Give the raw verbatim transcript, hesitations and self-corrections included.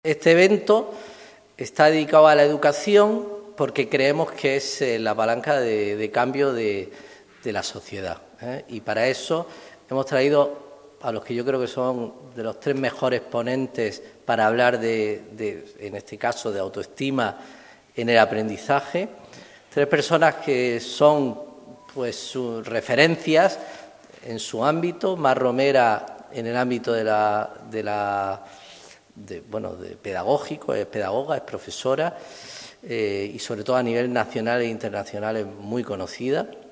Este evento está dedicado a la educación porque creemos que es eh, la palanca de, de cambio de, de la sociedad, ¿eh? Y para eso hemos traído a los que yo creo que son de los tres mejores ponentes para hablar de, de en este caso, de autoestima en el aprendizaje. Tres personas que son pues sus referencias en su ámbito. Mar Romera en el ámbito de la, de la de, bueno, de pedagógico, es pedagoga, es profesora eh, y sobre todo a nivel nacional e internacional es muy conocida.